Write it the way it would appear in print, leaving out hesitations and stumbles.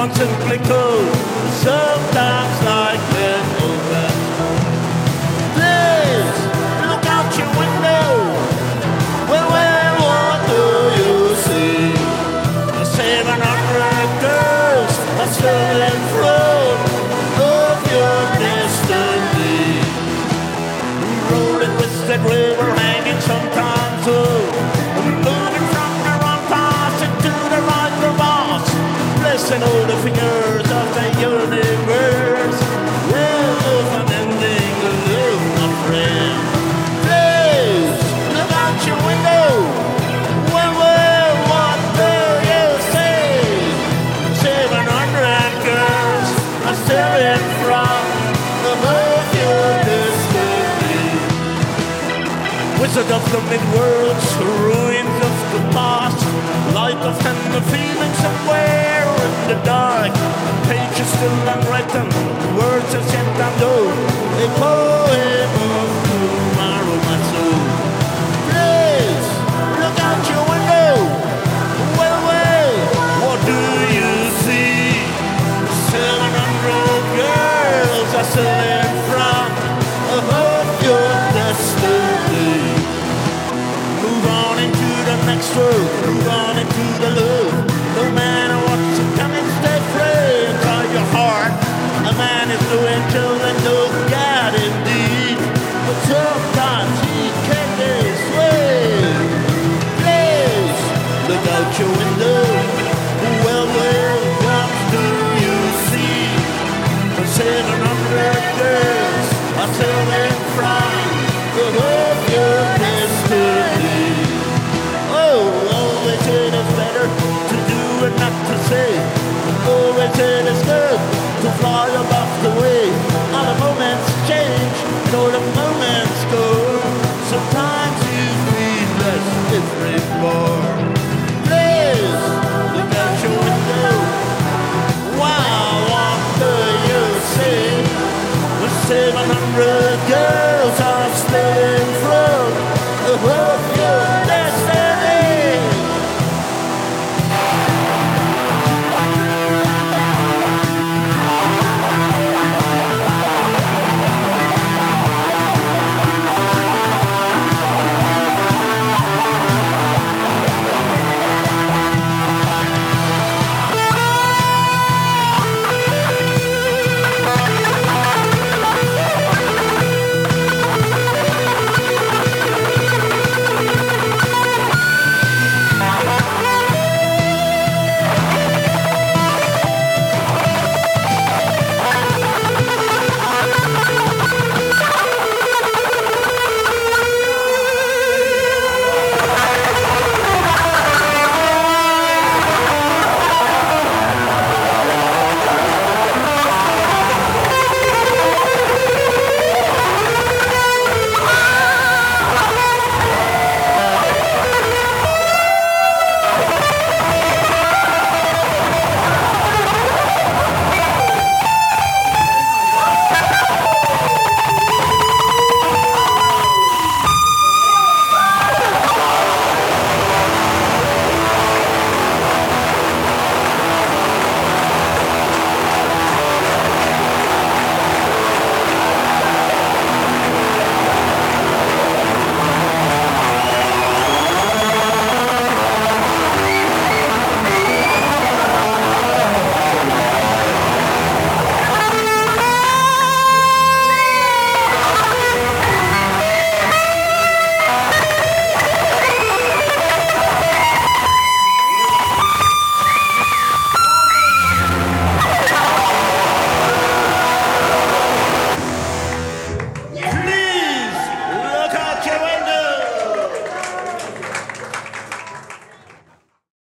simply cold. Sometimes like an open. Please look out your window. Well, what do you see? 700 girls are still in front of your destiny. Rolling with that river hanging sometimes up. Moving from the wrong path into the right reverse. Blessing all the fingers of the universe. Love unending, love my friend. Please look out your window. Well, what do you see? 700 girls are still in front of your destiny. Wizard of the mid-worlds, ruins of the past, light of tender feeling somewhere in the dark. Pages still unwritten, words as yet unknown. A poem of tomorrow, my soul. Please look out your window. Well, what do you see? 700 girls are still in front of your destiny. Move on into the next world, move on into the love. No matter what's coming, stay free and try your heart. A man is doing till they know God indeed. But sometimes he can be swayed. Please look out your window. Well, what do you see? 700 girls are still in front of your destiny. Always it is better to do and not to say. Always it is good to fly above the way. All the moments change and all the moments go. Sometimes you feel less different more.